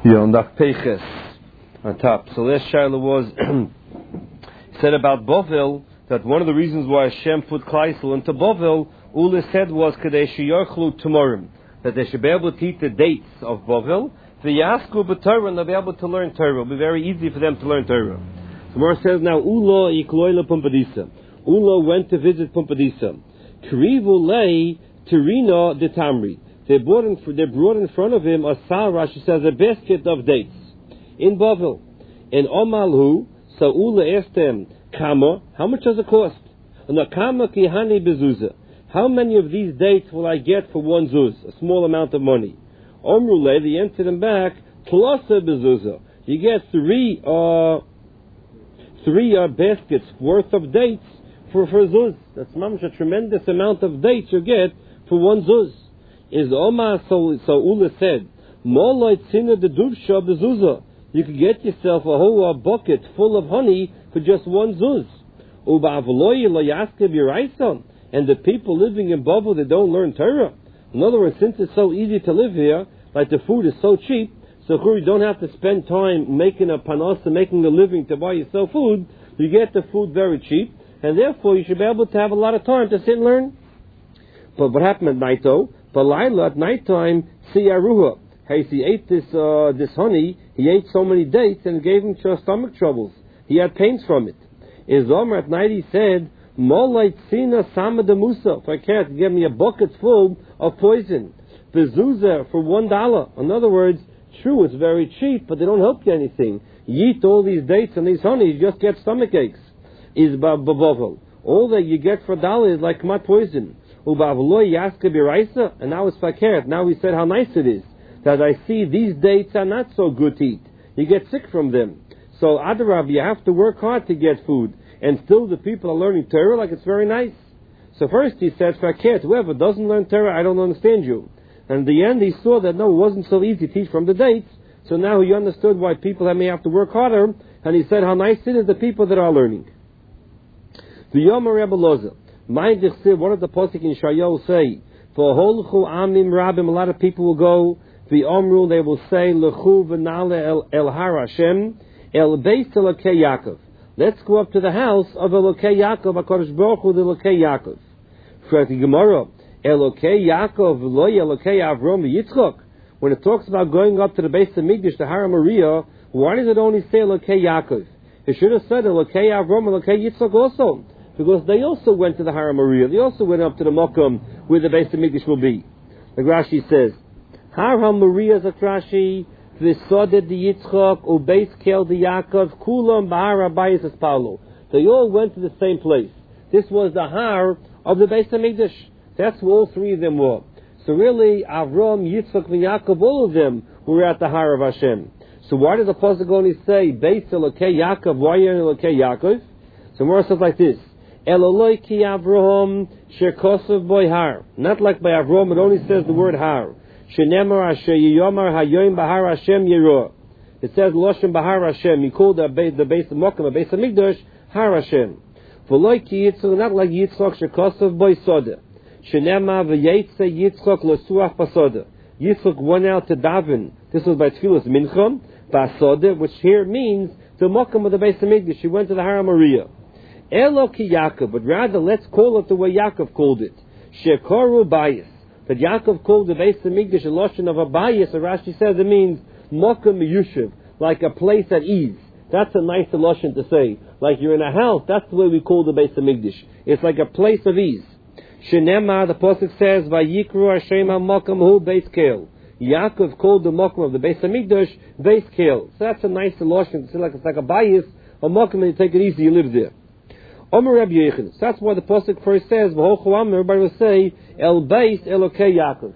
On Daf Peiches on top. So last Shiloh was said about Bovel that one of the reasons why Hashem put Kleisel into Bovel, Ula said was Kadesh Yochlu Tumorim, that they should be able to eat the dates of Bovel. The Yasku B'Torah, and they'll be able to learn Torah. It'll be very easy for them to learn Torah. So Mor says now, Ula Ikloila Pumpadisa. Ula went to visit Pumpadisa. Krivu lei Tirina de Tamri. They brought in front of him a sar, Rashi says, a basket of dates in Bavel. And Omalhu, so Ula asked them, Kama, how much does it cost? And Kama kihani bezuza. How many of these dates will I get for one zuz? A small amount of money. Omrule, they answered him back, Tlasa bezuza. You get three baskets worth of dates for zuz. That's a tremendous amount of dates you get for one zuz. Is Omar, so Ula said, Moloi tzina de duvsha bezuza. You could get yourself a whole bucket full of honey for just one zuz. Uba'avloyi lo yaskeb yiraisa. And the people living in Bavel, they don't learn Torah. In other words, since it's so easy to live here, like the food is so cheap, so you don't have to spend time making a panasa, making a living to buy yourself food. You get the food very cheap, and therefore you should be able to have a lot of time to sit and learn. But what happened at night though? Balayla at night time, siyaruha. Hey, he ate this honey. He ate so many dates and it gave him stomach troubles. He had pains from it. In Zomer at night he said, Molay tzina sama de musa. If I can't, give me a bucket full of poison. Bezuza for $1. In other words, true, it's very cheap, but they don't help you anything. You eat all these dates and these honey, you just get stomach aches. Is babovel. All that you get for $1 is like my poison. And now it's fakert. Now he said how nice it is that I see these dates are not so good to eat. You get sick from them. So Adarab, you have to work hard to get food. And still the people are learning Torah like it's very nice. So first he said, fakert, whoever doesn't learn Torah, I don't understand you. And in the end he saw that no, it wasn't so easy to teach from the dates. So now he understood why people may have to work harder. And he said how nice it is the people that are learning. The Yom Rebbe Loza. One of the posik in Shayyah say, for holchu amim rabim, a lot of people will go, the omru, they will say, lechu v'nale el har Hashem, el beis elokei Yaakov. Let's go up to the house of Elokei Yaakov, HaKadosh Baruch Hu, the Elokei Yaakov. For the Gemara, Elokei Yaakov, lo Elokei Avrom v'Yitzchok. When it talks about going up to the Beis HaMikdash, the Har Moriah, why does it only say Elokei Yaakov? It should have said Elokei Avrom, Elokei Yitzchok also. Because they also went to the Har Moriah. They also went up to the Mokum where the Beis HaMikdash will be. The Rashi says, Har HaMoriah Zakrashi, V'soded the Yitzchak, Ubeis Kel the Yaakov, Kulam Bahar Abayis Espalo. They all went to the same place. This was the Har of the Beis HaMikdash. That's where all three of them were. So really, Avram, Yitzchak, and Yaakov, all of them were at the Har of Hashem. So why does the Pasuk only say, Beis Elokei Yaakov, why are you Elokei Yaakov? So more says like this, Eloloi ki Avraham shekosav boy har. Not like by Avraham, it only says the word har. Shenemar asher yiyomar hayoim bahar Hashem yeroah. It says Loshem bahar Hashem. He called the base of Mokum, the base of Mikdash, har Hashem. V'loi ki Yitzchak, not like Yitzchak shekosav boy soda. Shenemar v'yetze Yitzchak losuach pasoda. Yitzchak went out to daven. This was by Tfilas Mincham, basoda, which here means the Mokum of the base of Mikdash. He went to the Har Moriah. Eloki Yaakov, but rather let's call it the way Yaakov called it. Shekoru bayis. That Yaakov called the Beis HaMikdash a loshon of a bayis, and Rashi says it means mokum yushiv, like a place at ease. That's a nice loshon to say. Like you're in a house, that's the way we call the Beis HaMikdash. It's like a place of ease. Shenema, the pasuk says, Vayikru Hashem HaMokum Hu Beis Kel. Yaakov called the mokum of the Beis HaMikdash Beis Kel. So that's a nice loshon to say, like it's like a bayis, a mokum, and you take it easy, you live there. Omer Rabbi Yechon. So that's why the pasuk first says, everybody will say, El Beis Elokei Yaakov.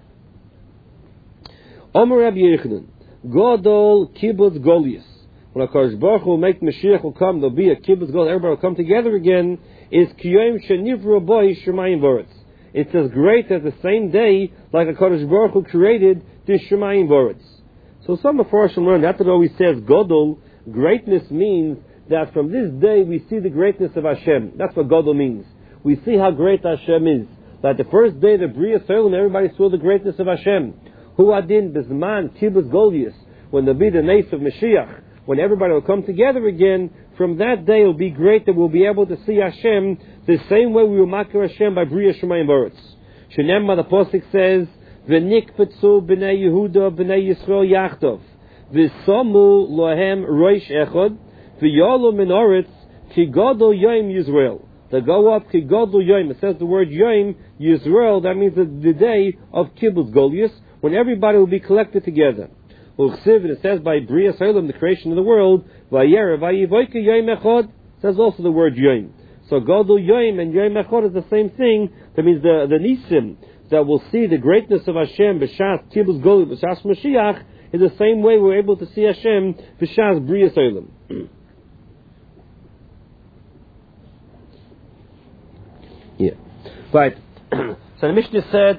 Omer Rabbi Yechon. Godol Kibbutz Goliath. When HaKadosh Baruch Hu will make Mashiach will come, there'll be a Kibbutz Goliath, everybody will come together again, is Kiyom Shenivru Boi Shemayim Voretz. It's as great as the same day, like HaKadosh Baruch Hu created this Shemayim Voretz. So some of us learn that it always says Godol, greatness means that from this day we see the greatness of Hashem. That's what Godel means. We see how great Hashem is. That the first day the Bria Solim, everybody saw the greatness of Hashem. Hu adin bezman kibbutz Goliath. when there'll be the nace of Mashiach, when everybody will come together again, from that day it will be great that we'll be able to see Hashem the same way we will makir Hashem by Bria Shemayim Baretz. Shenemma, the Pasuk says, V'nikpetzu b'nei Yehuda b'nei Yisrael yachtov, v'somu lohem roish echad, v'yolu min oretz ki gadol yom Yisrael. They go up ki gadol yom. It says the word yom Yisrael. That means the day of Kibbutz Goliath, when everybody will be collected together. Uchsiv, it says by Bria Solam, the creation of the world, Vayera vayivoike yom echad. It says also the word yom. So gadol yom and yom echad is the same thing. That means the nisim that will see the greatness of Hashem b'shas Kibbutz Goliath b'shas Mashiach is the same way we're able to see Hashem b'shas Bria Solam. Yeah. Right. So the Mishnah said,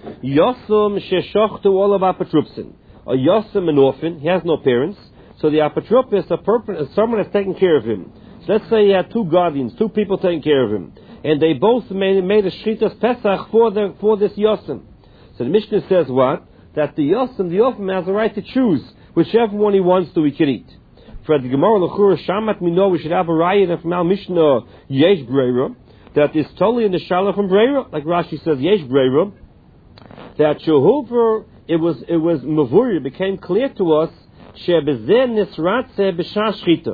Yosem sheshachtu olav apatrupsin. A Yosem, an orphan, he has no parents, so the apotropis, someone has taken care of him. So let's say he had two guardians, two people taking care of him, and they both made a shritas pesach for this Yosem. So the Mishnah says what? That the Yosem, the orphan, has the right to choose whichever one he wants to, he can eat. For the Gemara L'chura Shamat Mino, we should have a riot from our Mishnah Yesh Breira, that is totally in the Shalach from Breira, like Rashi says Yesh Breira, that Shehover, it was Mavuri, it became clear to us, Shebezeh Nisratze B'Shah Shchita.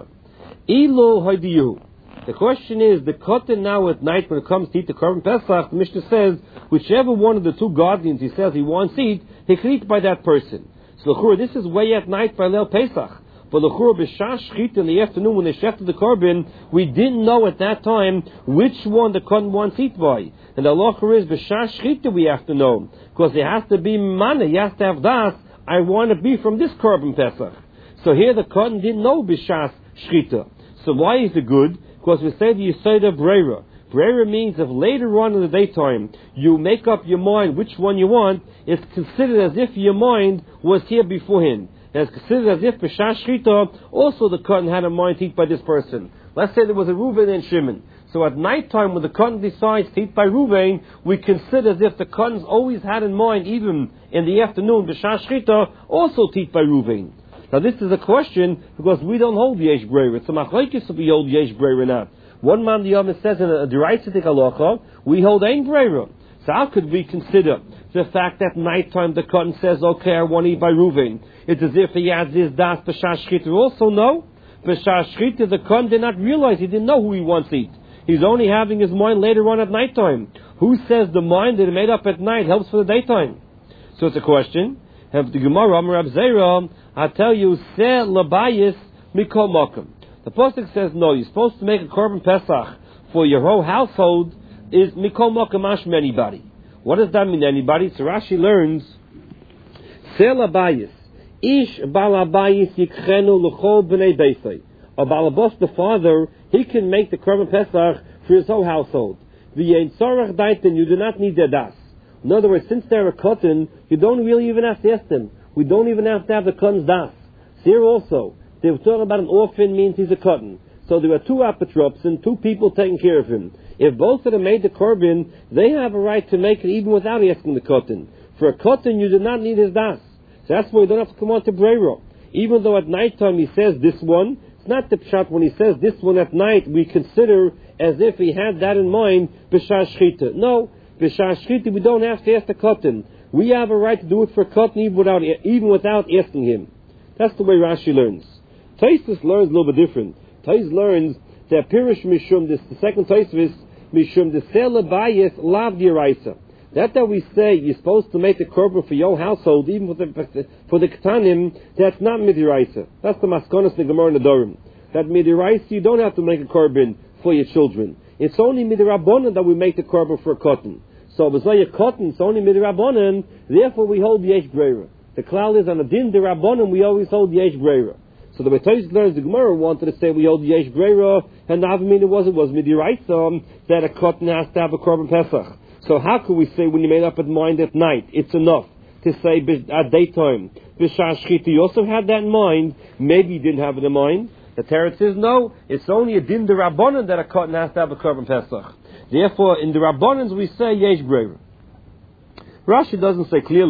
Ilo Haidiyu. The question is, the Koten now at night when it comes to eat the Korban Pesach, the Mishnah says, whichever one of the two guardians he says he wants to eat, he can eat by that person. So L'chura, this is way at night by Leil Pesach. But L'chura B'Shah Shchita, in the afternoon when they shechted the Korban, we didn't know at that time which one the Koten wants to eat by. And the halacha is B'Shah Shchita we have to know, because it has to be mana, you have to have das, I want to be from this Korban Pesach. So here the Koten didn't know B'Shah Shchita. So why is it good? Because we say the Yisayda Breira. Breira means if later on in the daytime you make up your mind which one you want, it's considered as if your mind was here beforehand. It's considered as if B'Shah Shchita also the Koten had a mind to eat by this person. Let's say there was a Reuven and Shimon. So at night time when the Koten decides to eat by Reuven, we consider as if the Koten's always had in mind, even in the afternoon, B'Shah Shchita, also to eat by Reuven. Now this is a question because we don't hold Yesh Breira. It's a machlokes if we hold Yesh Breira or not. One man the Yom says in a deraisatik halacha, we hold Ein Breira. So how could we consider the fact that nighttime the Koten says, okay, I want to eat by Reuven? It's as if he has this das B'Shah Shchita also? No. B'Shah Shchita, the Koten did not realize, he didn't know who he wants to eat. He's only having his mind later on at nighttime. Who says the mind that is made up at night helps for the daytime? So it's a question. Have the Gemara, Amar Rab Zera, I tell you, Se labayis mikol makom. The pasuk says no. You're supposed to make a korban pesach for your whole household. Is mikol makom mashma anybody? What does that mean? Anybody? So Rashi learns Se labayis ish balabayis yikchenu l'chol b'nei beisay. A balabos, the father, he can make the korban pesach for his whole household. V'yein tzarach daiten, you do not need their das. In other words, since they're a Koten, you don't really even have to ask them. We don't even have to have the Koten's das. Here also, they were talking about an orphan means he's a Koten. So there were two apotrops and two people taking care of him. If both of them made the korban, they have a right to make it even without asking the Koten. For a Koten, you do not need his das. So that's why you don't have to come on to Breira. Even though at nighttime he says this one, it's not the pshat when he says this one at night, we consider as if he had that in mind, B'Shah Shchita. No. B'Shah Shchita, we don't have to ask the Koten. We have a right to do it for Koten even without asking him. That's the way Rashi learns. Tosfos learns a little bit different. Tosfos learns that Pirish Mishum, the second Tosfos, Mishum, the Sela Bayis, Lav D'Oraisa. That we say you're supposed to make the korban for your household, even for the Ketanim, that's not Midiraisa. That's the Maskonos, the Gemara, and the Dorim. That Midiraisa, you don't have to make a korban for your children. It's only Midirabbonon that we make the korban for a Koten. So B'Zayah Koten, it's only Midirabbonon, therefore we hold Yesh Breira. The klal is on a din Dirabbonon, we always hold Yesh Breira. So the Tosfos learns the Gemara wanted to say we hold Yesh Breira, and the Avamina was Midiraisa, that a Koten has to have a korban Pesach. So how can we say when you made up its mind at night, it's enough to say at daytime, B'Shah Shchita, you also had that in mind, maybe you didn't have it in mind. The Teretz says no, it's only a din Dirabbonon that a Koten has to have a korban Pesach. Therefore, in the Rabbonans we say Yesh Breira. Rashi doesn't say clearly.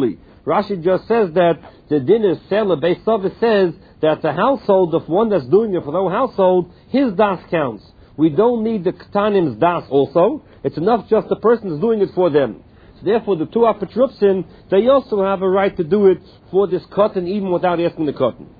Rashi just says that the din is Sela Beis Sava says that the household of one that's doing it for the whole household, his das counts. We don't need the Ktanim's das also. It's enough just the person is doing it for them. So therefore, the two Apatrupsin, they also have a right to do it for this cotton, even without asking the cotton.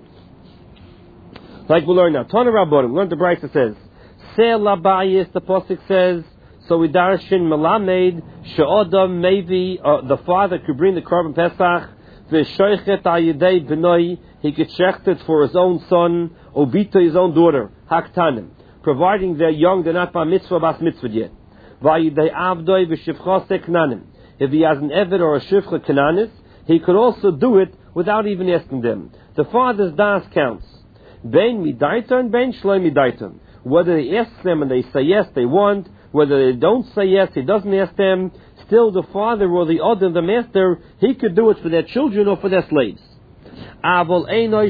Like we learn now. Tana Rabbanim, we learned the Brisa says, Se'el Abayis, the Pasuk says, so we darshin Melamed, She'odam, maybe the father could bring the Korban Pesach, V'shoichet Ayidei B'noi, he could shecht it for his own son, Obita, his own daughter, Haktanim, providing they're young, they're not Bar Mitzvah, Bas Mitzvah yet. V'ayidei Avdoi, V'shivchase Knanim. If he has an Eved or a Shivcha Knanis, he could also do it without even asking them. The father's das counts. Bein midaiton, bein shloi midaiton. Whether he asks them and they say yes, they want. Whether they don't say yes, he doesn't ask them. Still, the father or the other, the master, he could do it for their children or for their slaves. But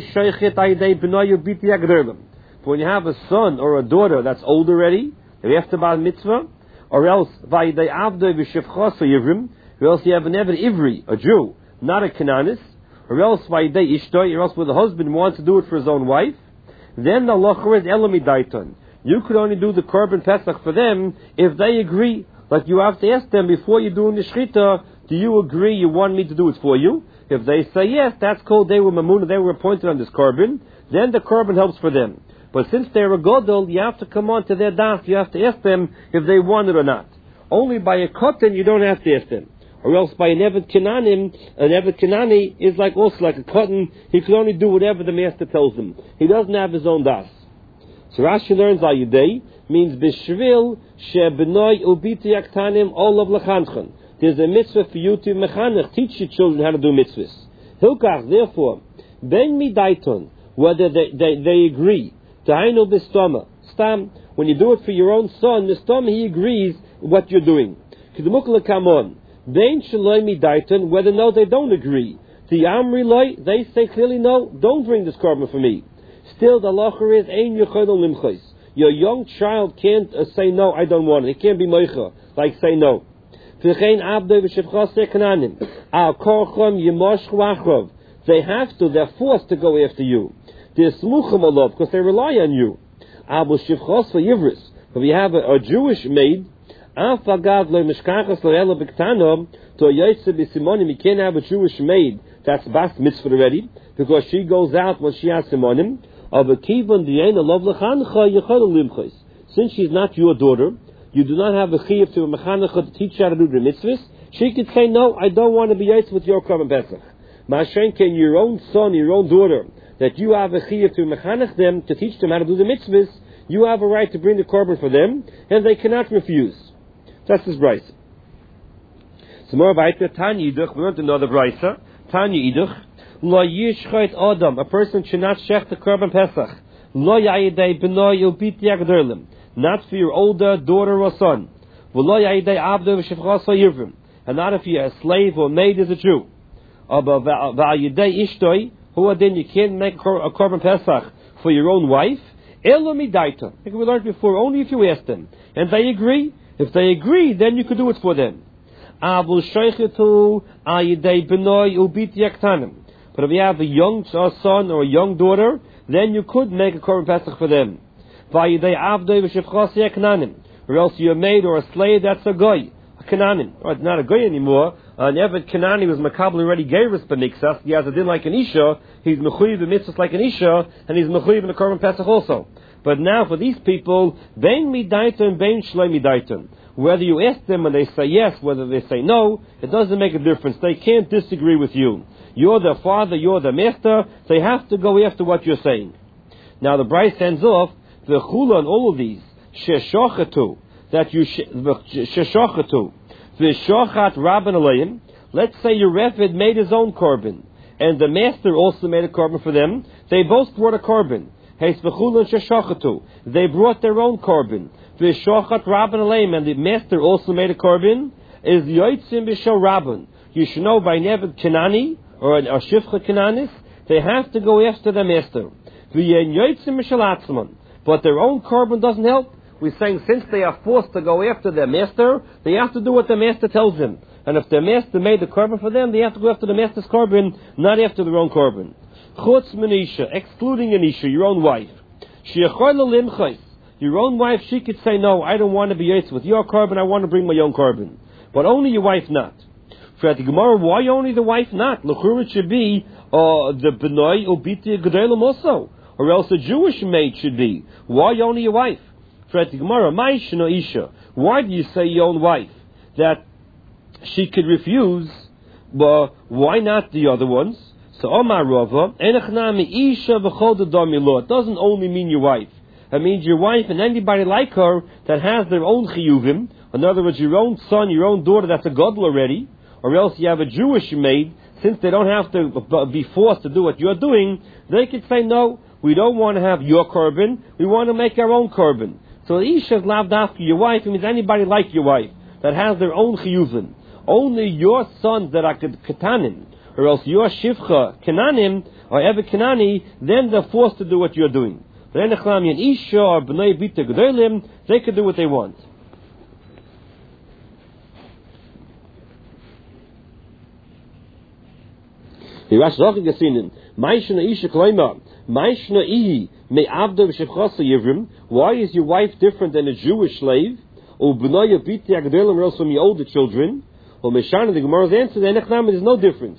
when you have a son or a daughter that's old already, they have to bar mitzvah, or else or else you have an Eved Ivri, a Jew, not a Canaanist, or else Ishtoi, or else where the husband wants to do it for his own wife, then the locher is Elamidaiton. You could only do the Korban Pesach for them if they agree. Like you have to ask them before you're doing the Shechita, do you agree you want me to do it for you? If they say yes, that's called they were Mamuna, they were appointed on this Korban, then the Korban helps for them. But since they're a Godel, you have to come on to their das, you have to ask them if they want it or not. Only by a Kotten you don't have to ask them. Or else by an Eved Kenani is like also like a cotton. He can only do whatever the master tells him. He doesn't have his own das. So Rashi learns Ayudei means Bishvil Shebenoi Ubiti Aktanim Olav Lachanchen. There's a mitzvah for you to mechanech, teach your children how to do mitzvahs. Hilkach, therefore, Ben Midaiton, whether they agree. Tainu Bistoma. Stam, when you do it for your own son, Bistoma he agrees what you're doing. Kidmukla Kamon. Ben Shaloi Midaiton, whether no, they don't agree. The Amri Loi, they say clearly no, don't bring this korban for me. Still, the locher is Ein Yochodol Limchais. Your young child can't say no, I don't want it. It can't be moicha, like say no. They have to, they're forced to go after you. They're smuchim alav, because they rely on you. But if you have a Jewish maid, you can't have a Jewish maid that's bas mitzvah already, because she goes out when she has simonim. Since she's not your daughter, you do not have a chiyuv to a mechanecha to teach her how to do the mitzvahs. She could say, no, I don't want to be yotz with your Korban Pesach. Ma'ashenken, your own son, your own daughter, that you have a chiyuv to mechanech them, to teach them how to do the mitzvahs, you have a right to bring the korban for them, and they cannot refuse. That's his brisa. So more about it, Tanya Iduch, we learned another brisa. Tanya Iduch, Lo yishchait Adam, a person should not shech the Korban Pesach. Lo ya'idei b'noi ubit yagderlim. Not for your older daughter or son. And not if you're a slave or maid as a Jew. Who then you can't make a Korban Pesach for your own wife. Like we learned before, only if you ask them. And they agree. If they agree, then you could do it for them. But if you have a young son or a young daughter, then you could make a Korban Pesach for them. Or else you're a maid or a slave that's a goy, a Kananim. Or it's not a goy anymore. An Eved Kanani was makabel already geiris b'miksas. He has a din like an isha. He's mechuyev b'mitzvahs like an isha, and he's mechuyev in the Korban Pesach also. But now for these people, bein midaiton, bein shloi midaiton. Whether you ask them and they say yes, whether they say no, it doesn't make a difference. They can't disagree with you. You're their father, you're their master. They have to go after what you're saying. Now the Bryce ends off the chula and all of these sheshachatu that you sheshachatu v'shochat rabban alayim. Let's say your Reved made his own korban and the master also made a korban for them. They both brought a korban. They brought their own korban. V'shochat rabban alayim, and the master also made a korban. Is yotzim b'shel rabban. You should know by Neved Kenani or a Shivcha Kenanis, they have to go after the master. V'yen yotzim b'shel atzman. But their own korban doesn't help. We're saying since they are forced to go after their master, they have to do what the master tells them. And if their master made the korban for them, they have to go after the master's korban, not after their own korban. Chutz min isha, excluding an isha, your own wife. She'echol limchais, your own wife, she could say, no, I don't want to be yotze with your korban, I want to bring my own korban. But only your wife not. For the Gemara, why only the wife not? L'chur it should be the benoi ubiti gedolim also, or else a Jewish maid should be. Why only your wife? For the Gemara, ma'ishno isha. Why do you say your own wife? That she could refuse, but why not the other ones? So Omar Rava, enachnami isha v'chol dadami lo. It doesn't only mean your wife. It means your wife and anybody like her that has their own chiyuvim. In other words, your own son, your own daughter that's a gadol already, or else you have a Jewish maid. Since they don't have to be forced to do what you're doing, they could say, no, we don't want to have your korban, we want to make our own korban. So isha is laved after your wife. It means anybody like your wife that has their own chiyuvim. Only your sons that are ketanim, or else your shivcha kenanim or ever kenani, then they're forced to do what you're doing. But enechlamian isha or bnei bita gedolim, they could do what they want. Why is your wife different than a Jewish slave? From your older children? The Gemara's answer, there's no difference.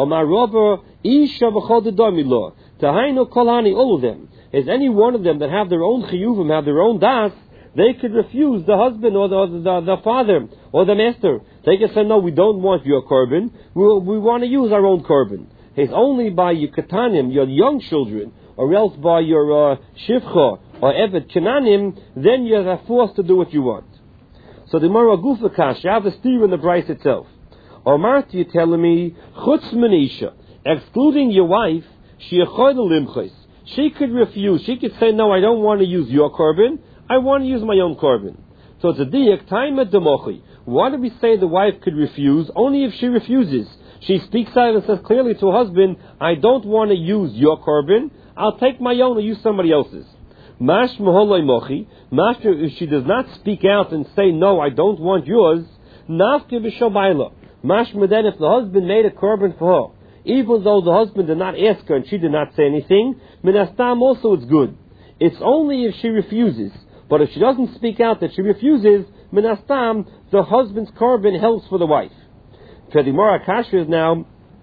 All of them. Is any one of them that have their own chiyuvim, have their own das, they could refuse the husband or the father or the master. They can say, no, we don't want your korban. We want to use our own korban. It's only by your ketanim, your young children, or else by your shivcha or evet kenanim, then you're forced to do what you want. So the Gemara Gufa Kash, you have a steer in the Bryce itself. Omarti, you're telling me, chutz min isha, excluding your wife, she could refuse. She could say, no, I don't want to use your korban. I want to use my own korban. So it's a diyak, time at demochi. Why do we say the wife could refuse? Only if she refuses. She speaks out and says clearly to her husband, I don't want to use your korban. I'll take my own and use somebody else's. Mash maholoi mochi. If she does not speak out and say, no, I don't want yours, nafke b'shobayla. Mashma then, if the husband made a korban for her, even though the husband did not ask her and she did not say anything, minastam also it's good. It's only if she refuses. But if she doesn't speak out that she refuses, minastam, the husband's korban helps for the wife. Kedimara Kasha is now.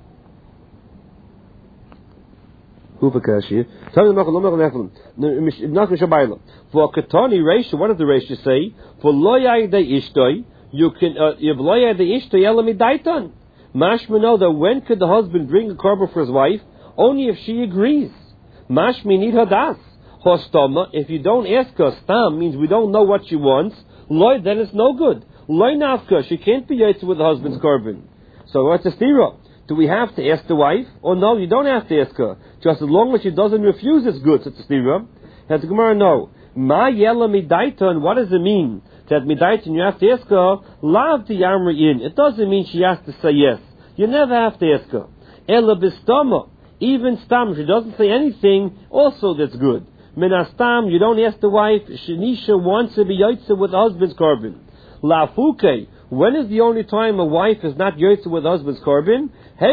Hufa Kasha. For Katani Reisha, what does the Reisha say? For Loyai de Ishtoi, you can, if Loyai de Ishtoi Elami Daitan. Mashma know that when could the husband bring a korban for his wife? Only if she agrees. Mashmi need her das. Hostama, if you don't ask her, stam means we don't know what she wants. Loy, then it's no good. Loy nafka, she can't be yotze with the husband's korban. So what's a stira? Do we have to ask the wife? Or no, you don't have to ask her. Just as long as she doesn't refuse, it's good. So it's a stira. And the Gemara, no. Ma yela midaitan, what does it mean? That midaitan, you have to ask her, lav ti yamri in. It doesn't mean she has to say yes. You never have to ask her. Ela bistama, even stam, she doesn't say anything, also that's good. Minastam, you don't ask the wife, Shanisha wants to be yotze with the husband's korban. Lafuke, when is the only time a wife is not yotze with the husband's korban?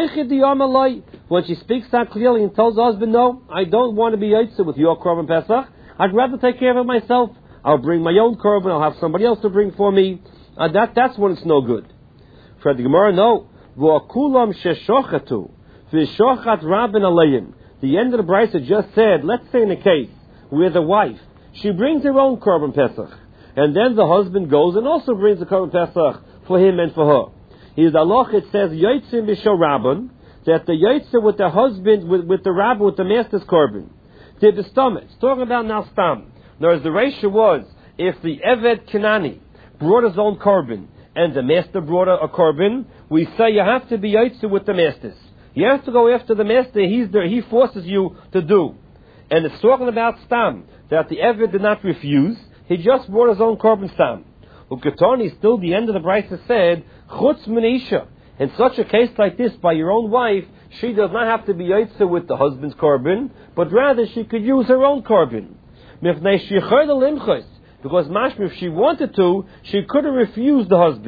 When she speaks out clearly and tells the husband, no, I don't want to be yotze with your korban Pesach. I'd rather take care of it myself. I'll bring my own korban. I'll have somebody else to bring for me. That's when it's no good. For the Gemara, no. V'akulam sheshochatu v'shochat rabin alayim. The end of the Brisa just said, let's say in a case where the wife, she brings her own korban Pesach, and then the husband goes and also brings the korban Pesach for him and for her. Here's the halach, it says, yotzim b'sho rabban, that the yotze with the husband, with the rabbi, with the master's korban. Did the stomach. It's talking about now stam. Whereas the ratio was, if the Eved Kenani brought his own korban, and the master brought a korban, we say you have to be yotze with the masters. You have to go after the master, he forces you to do. And it's talking about stam, that the Eved did not refuse, he just brought his own korban stam. Ukatoni, still the end of the Brisa said, chutz min isha. In such a case like this, by your own wife, she does not have to be yotze with the husband's korban, but rather she could use her own korban. Because mashma, if she wanted to, she could have refused the husband.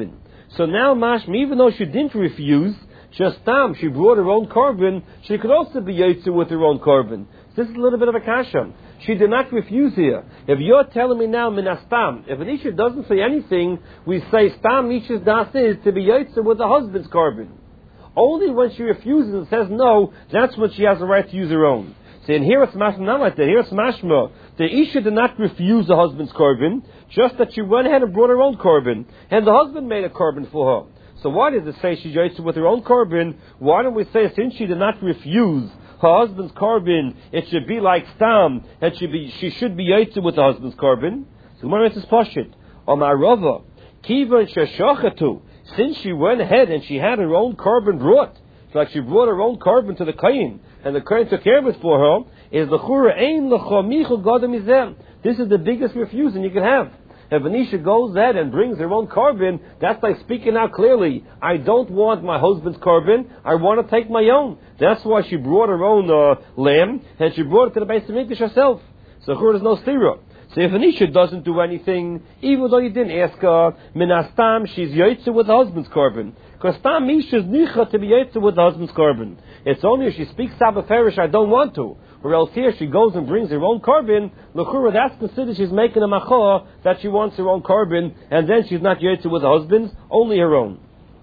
So now Mashma, even though she didn't refuse, just she brought her own korban, she could also be yotze with her own korban. So this is a little bit of a kasha. She did not refuse here. If you're telling me now, minastam, if an isha doesn't say anything, we say stam isha's das is to be yotze with the husband's korban. Only when she refuses and says no, that's when she has the right to use her own. So in here it's mashma not like that. Here it's mashma. The isha did not refuse the husband's korban, just that she went ahead and brought her own korban, and the husband made a korban for her. So why does it say she's yotze with her own korban? Why don't we say since she did not refuse her husband's korban, it should be like stam, and she should be yotze with the husband's korban? So Gemara says pashut. Omar Rava, kivan sheshachatu. Since she went ahead and she had her own korban brought, like she brought her own korban to the kohen, and the kohen took care of it for her, is l'chura ein l'chomichu gadol mizeh. This is the biggest refusal you can have. If an isha goes ahead and brings her own korban, that's like speaking out clearly. I don't want my husband's korban. I want to take my own. That's why she brought her own lamb, and she brought it to the Beis Hamikdash herself. So there's no stira. So if an isha doesn't do anything, even though you didn't ask her, minastam, she's yotze with the husband's korban. Because tam isha is nicha to be yotze with the husband's korban. It's only if she speaks sabaferish, I don't want to. Or else here she goes and brings her own korban, l'chura, that's considered she's making a machoah that she wants her own korban, and then she's not yotze with the husband's, only her own.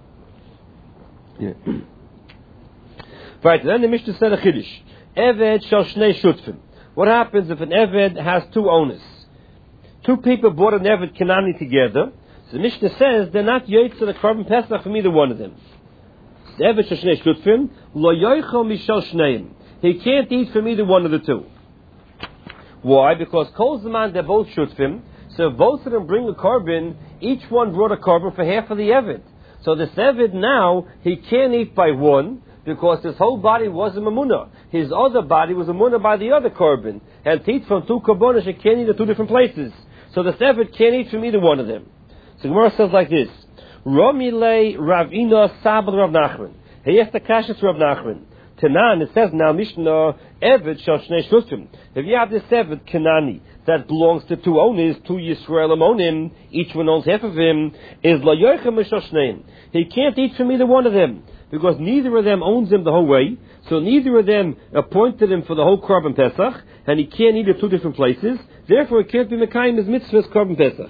Yeah. Right, then the Mishnah said a chiddush. Eved shel shnei shutfim. What happens if an Eved has two owners? Two people bought an Eved Kanani together. So the Mishnah says they're not yotze the korban pesach from either one of them. The Eved shel shnei shutfim, lo yoichel mishel shneim. He can't eat from either one of the two. Why? Because kol zaman they're both shutfim. So if both of them bring a korban, each one brought a korban for half of the Eved. So this Eved now, he can't eat by one, because his whole body was a mamunah. His other body was a mamunah by the other korban. And to eat from two korbanos, he can't eat at two different places. So the Eved can't eat from either one of them. So Gemara says like this: Romile Ravina Sabal Rav Nachman. He asked the kasha to Rav Nachman. Tanan, it says now Mishnah Eved shel shnei shutfim. If you have this Eved Kanani that belongs to two owners, two Yisraelim own him, each one owns half of him, is la yoichem mishal shneim. He can't eat from either one of them, because neither of them owns him the whole way, so neither of them appointed him for the whole korban pesach, and he can't eat at two different places, therefore he can't be mekayim his mitzvahs korban pesach.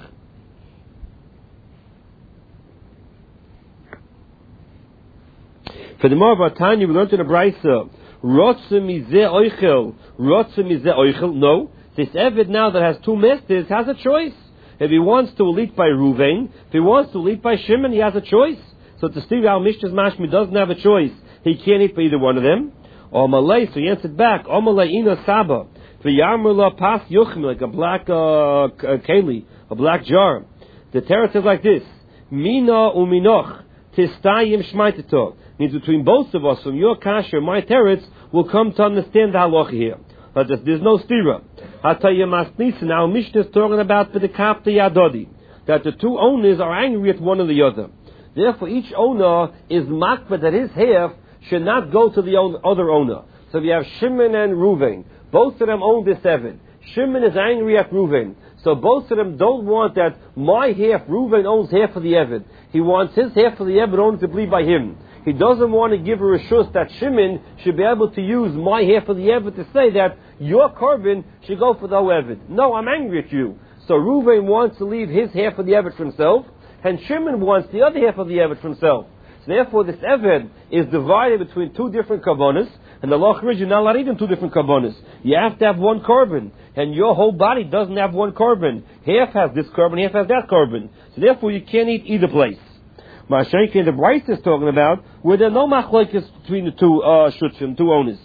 For the more of Tanya, we learned in the Brisa, Rotze mizeh oichel. No, this Eved now that has two masters has a choice. If he wants to eat by Ruvain, if he wants to eat by Shimon, he has a choice. So to see how Mishnah's Mashmi doesn't have a choice, he can't eat by either one of them. Or Malay, so he answered back, O Malay ina saba, v'yamrula pas yuchim, like a black keli, a black jar. The Torah says like this: Mina uminoch tistayim shmaiteto. Means between both of us, from your kasha and my teretz, will come to understand the halacha here. But there's no stira. Now Mishnah is talking about the kapta yadodi, that the two owners are angry at one or the other. Therefore, each owner is makbet that his half should not go to the other owner. So if you have Shimon and Ruvain, both of them own this Eved. Shimon is angry at Ruvain. So both of them don't want that my half, Ruvain owns half of the Eved. He wants his half of the Eved owned to be by him. He doesn't want to give her a shus that Shimon should be able to use my half of the Eved to say that your korban should go for the whole Eved. No, I'm angry at you. So Ruvain wants to leave his half of the Eved for himself, and Shimon wants the other half of the Eved for himself. So therefore this Eved is divided between two different korbanos, and the law is you're not allowed even two different korbanos. You have to have one korban, and your whole body doesn't have one korban. Half has this korban, half has that korban. So therefore you can't eat either place. Mashenke, the Brisa is talking about where there are no machlokes between the two shutfim, two owners.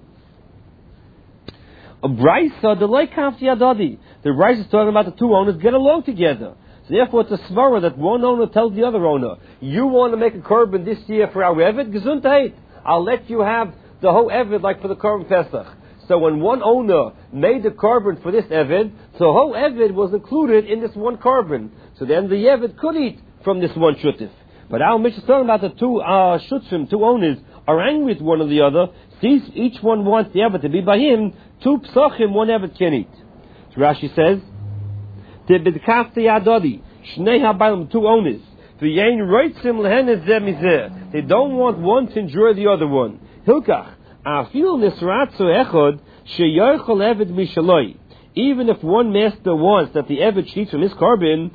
A Brisa, the leikaf yadadi. The Brisa is talking about the two owners get along together. So therefore, it's a svara that one owner tells the other owner, "You want to make a korban this year for our Eved? Gesundheit. I'll let you have the whole Eved like for the korban pesach." So when one owner made the korban for this Eved, so the whole Eved was included in this one korban. So then the Eved could eat from this one shutif. But our Mishnah is talking about the two shutzim, two owners, are angry with one or the other. Sees each one wants the Eved to be by him. Two psachim, one Eved can eat. So Rashi says, "Te b'dkafte yadodi shnei habayim," two owners. They don't want one to enjoy the other one. Hilkach, even if one master wants that the Eved should eat from his carbon,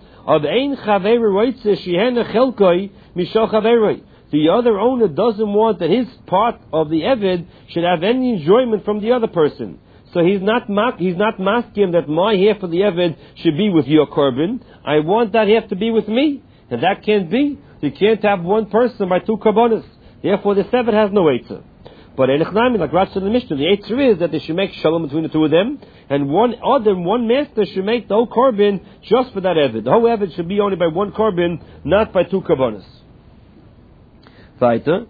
the other owner doesn't want that his part of the Eved should have any enjoyment from the other person. So he's not masking that my half of the Eved should be with your carbon. I want that half to be with me. And that can't be. You can't have one person by two karbonos. Therefore the Eved has no Eitzah. But like Rashi in the Mishnah, the Eitzah is that they should make shalom between the two of them, and one master should make the whole carbon just for that Eved. The whole Eved should be only by one carbon, not by two karbonos. Weiter.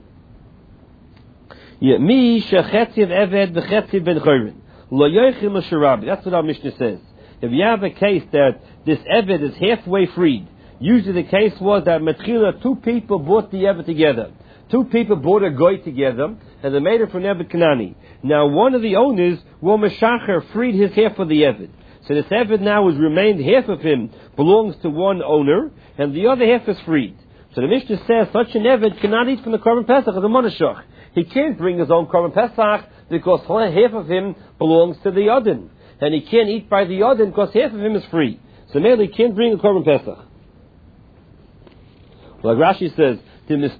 Mi shechetziv Eved v'chetziv ben chayrin. Lo yochim l'sharabi. That's what our Mishnah says. If you have a case that this Eved is halfway freed, usually the case was that Metchila, two people bought the Eved together. Two people bought a goy together, and they made it from Eved Kanani. Now one of the owners, Meshacher, freed his half of the Eved. So this Eved now has remained, half of him belongs to one owner, and the other half is freed. So the Mishnah says such an Eved cannot eat from the Korban Pesach as a Monashach. He can't bring his own Korban Pesach because half of him belongs to the Yodin. And he can't eat by the Yodin because half of him is free. So merely he can't bring a Korban Pesach. Like Rashi says, that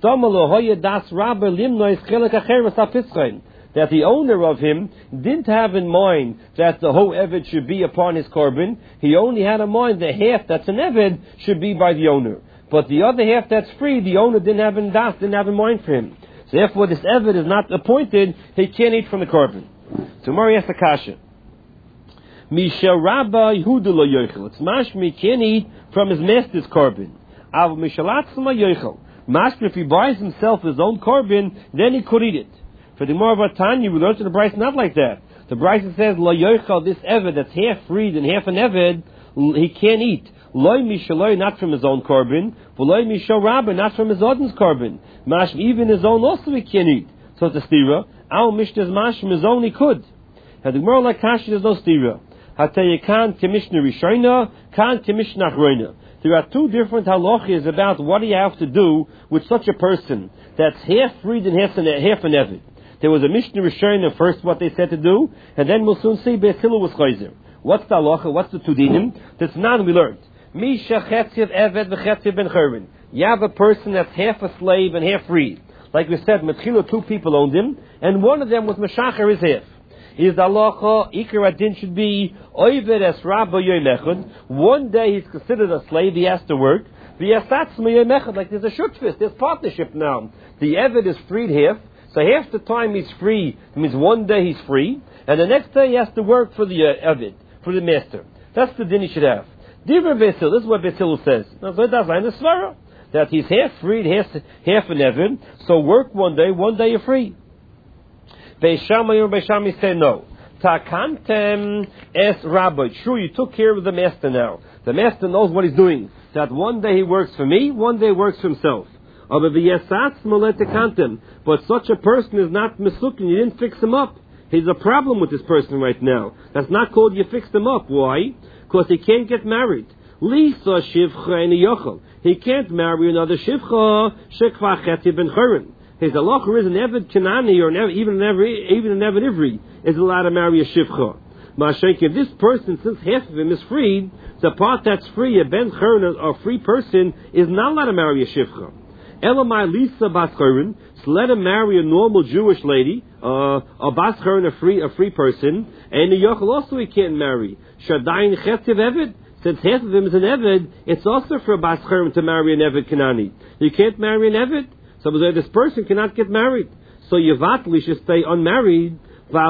the owner of him didn't have in mind that the whole Eved should be upon his carbon. He only had in mind the half that's an Eved should be by the owner. But the other half that's free, the owner didn't have in mind for him. So therefore this Eved is not appointed, he can't eat from the carbon. So Mari asks the kasha. Misha Rabba Yehuda lo yochel. It's mashmi can't eat from his master's carbon. Av mishalatzma yochel. Master, if he buys himself his own carbon, then he could eat it. For the Gemara of Tanya, we learned in the Brisa not like that. The Brisa says, Lo yochel, this Eved that's half freed and half an Eved, he can't eat. Loi mishaloi, not from his own carbon, but loi mishal rabba, not from his Odin's carbon. Mash, even his own also he can't eat. So it's a stira. Our Mishnah's mash from his own he could. And the Gemara like Kashi, there's no stira. Hataya kan Commissioner Rishona, kan Commissioner Achroina. There are two different halachas about what do you have to do with such a person that's half freed and half an Eved. There was a Mishnah Rishona first what they said to do, and then we'll soon see Beis Hillel was chayzer. What's the halacha? What's the two dinim? That's not we learned. Misha chetziv Eved v'chetziv ben chayrin. You have a person that's half a slave and half free. Like we said, Metchila, two people owned him, and one of them was Meshacher, his half. Is the halacha, Ikar Adin should be, Oived es Rabba Yom Echad. One day he's considered a slave, he has to work. V'yasatzma Yom Echad, like there's a shutfist, there's partnership now. The Eved is freed half, so half the time he's free, it means one day he's free, and the next day he has to work for the Eved, for the master. That's the din he should have. Divra Beis Hillel, this is what Beis Hillel says. Now, so that's like the Svara, that he's half freed, half an Eved, so work one day you're free. Beis Shammai say no. Takantem es Rabbi. True, you took care of the master now. The master knows what he's doing. That one day he works for me, one day he works for himself. But such a person is not misukin. You didn't fix him up. He's a problem with this person right now. That's not called you fixed him up. Why? Because he can't get married. Lisa shivcha and yochel. He can't marry another shivcha shekva cheti ben chayrin. His halacha is an Eved Kanani or even an Eved Ivri is allowed to marry a shivcha. Mashenk, if this person, since half of him is freed, the part that's free, a ben chayrin, a free person, is not allowed to marry a shivcha. Elamai Lisa bas chayrin, so let him marry a normal Jewish lady, a bas chayrin, a free person, and the yochel also he can't marry. Shadayin chetiv Eved. Since half of him is an Eved, it's also for a bas chayrin to marry an Eved Kanani. You can't marry an Eved. So this person cannot get married. So Yavatli should stay unmarried. The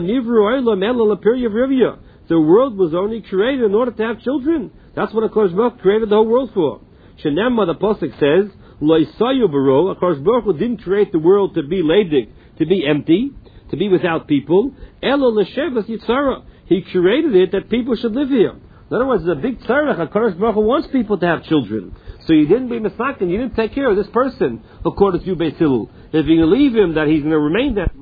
world was only created in order to have children. That's what HaKadosh Baruch Hu created the whole world for. Shenemma, the Pasuk says, HaKadosh Baruch Hu didn't create the world to be leidig, to be empty, to be without people. He created it that people should live here. In other words, it's a big tzarech. HaKadosh Baruch Hu wants people to have children. So you didn't be misakin, you didn't take care of this person, according to Beis Hillel. If you leave him that he's going to remain there